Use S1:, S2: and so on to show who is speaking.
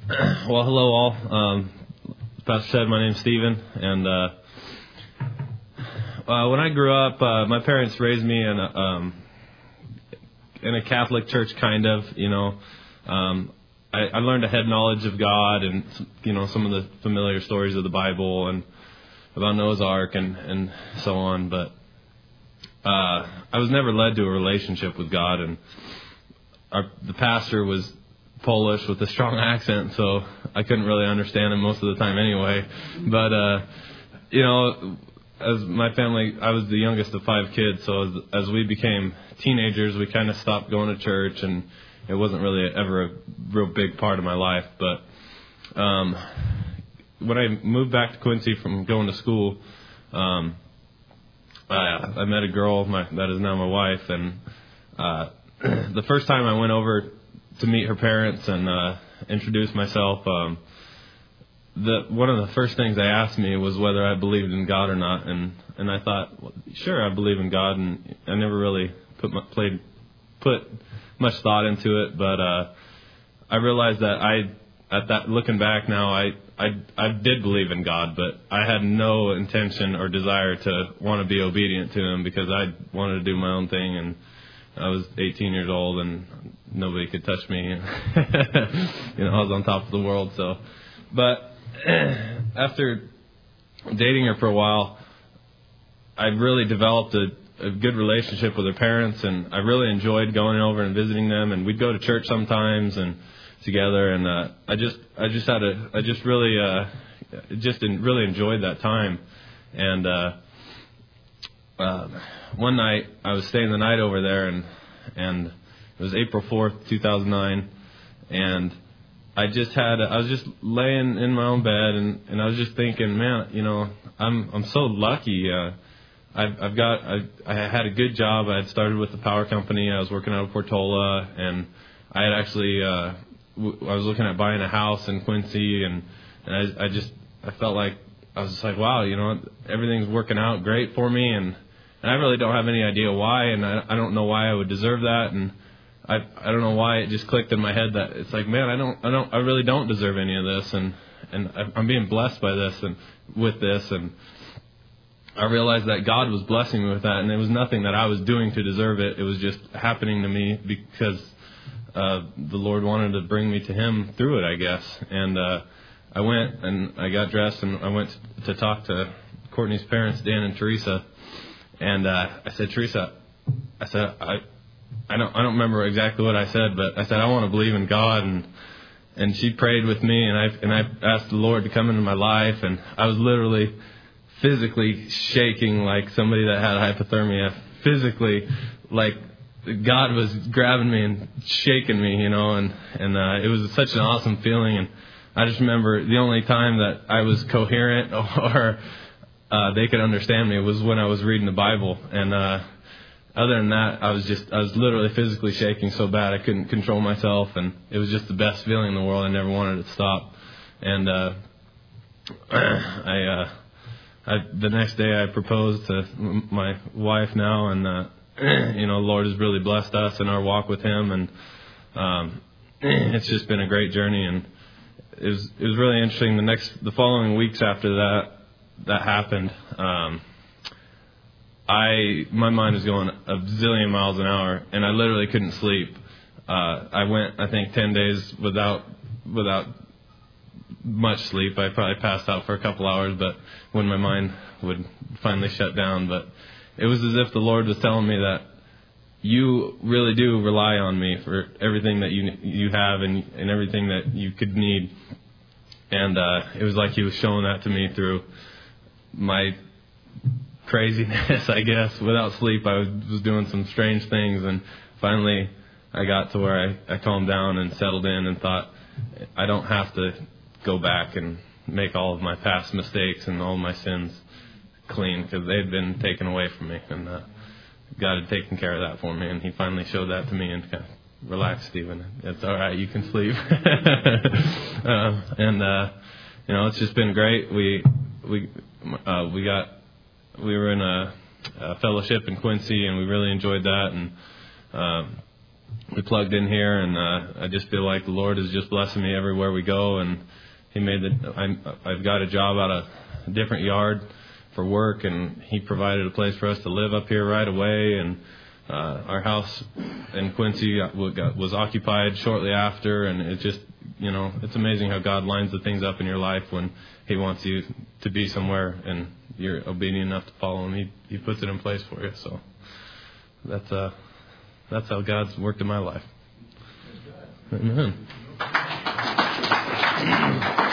S1: Well, hello all. Pastor said my name's Stephen, and when I grew up, my parents raised me in a Catholic church, kind of. I learned a head knowledge of God, and some of the familiar stories of the Bible and about Noah's Ark and so on. But I was never led to a relationship with God, and the pastor was Polish with a strong accent, so I couldn't really understand him most of the time anyway. But as my family, I was the youngest of 5 kids, so as we became teenagers, we kind of stopped going to church, and it wasn't really ever a real big part of my life. But when I moved back to Quincy from going to school, I met a girl that is now my wife, and the first time I went over to meet her parents and introduce myself, one of the first things they asked me was whether I believed in God or not, and I thought, well, sure, I believe in God, and I never really put much thought into it. But I realized that looking back now, I did believe in God, but I had no intention or desire to want to be obedient to Him, because I wanted to do my own thing, and I was 18 years old and nobody could touch me. I was on top of the world. So, but after dating her for a while, I really developed a good relationship with her parents, and I really enjoyed going over and visiting them. And we'd go to church sometimes and together. And I really enjoyed that time. And one night I was staying the night over there, and it was April 4th, 2009, and I was just laying in my own bed, and I was just thinking, man, I'm so lucky. I had a good job. I had started with the power company. I was working out of Portola, and I had actually I was looking at buying a house in Quincy, and I felt like I was just like, wow, everything's working out great for me, and I really don't have any idea why, and I don't know why I would deserve that, and I don't know why it just clicked in my head that it's like, man, I really don't deserve any of this, and I'm being blessed by this and with this, and I realized that God was blessing me with that, and it was nothing that I was doing to deserve it. It was just happening to me because the Lord wanted to bring me to Him through it, I guess. And I went and I got dressed, and I went to talk to Courtney's parents, Dan and Teresa. And I said, Teresa, I don't remember exactly what I said, but I said, I want to believe in God. And she prayed with me, and I asked the Lord to come into my life, and I was literally physically shaking like somebody that had hypothermia. Physically, like God was grabbing me and shaking me, and it was such an awesome feeling. And I just remember the only time that I was coherent or they could understand me was when I was reading the Bible, and other than that, I was literally physically shaking so bad I couldn't control myself, and it was just the best feeling in the world. I never wanted it to stop. And the next day I proposed to my wife now, and the Lord has really blessed us in our walk with Him, and it's just been a great journey. And it was really interesting. The following weeks after that happened, my mind was going a zillion miles an hour, and I literally couldn't sleep. I went, I think, 10 days without much sleep. I probably passed out for a couple hours, but when my mind would finally shut down. But it was as if the Lord was telling me that you really do rely on me for everything that you have and everything that you could need. And it was like He was showing that to me through my craziness, I guess. Without sleep, I was doing some strange things, and finally I got to where I calmed down and settled in and thought, I don't have to go back and make all of my past mistakes and all of my sins clean, because they had been taken away from me, and God had taken care of that for me. And He finally showed that to me, and kind of, relax, Stephen, it's all right, you can sleep. It's just been great. We were in a fellowship in Quincy, and we really enjoyed that. And we plugged in here, and I just feel like the Lord is just blessing me everywhere we go. And He made I've got a job out of a different yard for work, and He provided a place for us to live up here right away. And our house in Quincy was occupied shortly after, and it just, it's amazing how God lines the things up in your life when He wants you to be somewhere and you're obedient enough to follow Him. He puts it in place for you. So that's how God's worked in my life. Amen.